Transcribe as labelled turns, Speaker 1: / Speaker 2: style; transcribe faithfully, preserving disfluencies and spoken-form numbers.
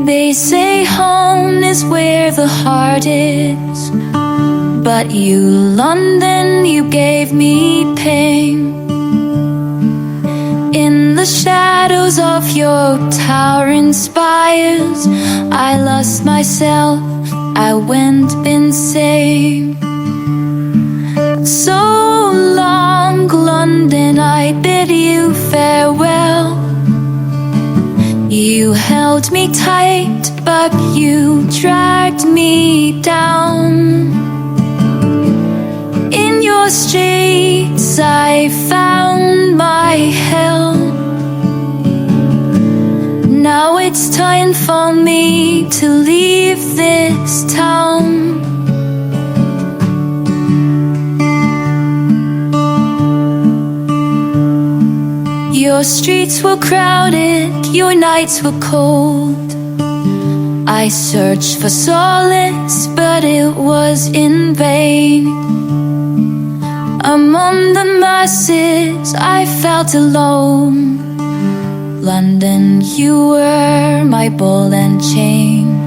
Speaker 1: They say home is where the heart is, but you, London, you gave me pain. In the shadows of your towering spires, I lost myself, I went insane. So long, London, I bid you farewell. You held me tight, but you dragged me down. In your streets I found my hell. Now it's time for me to leave this town. Your streets were crowded, your nights were cold. I searched for solace, but it was in vain. Among the masses, I felt alone. London, you were my ball and chain.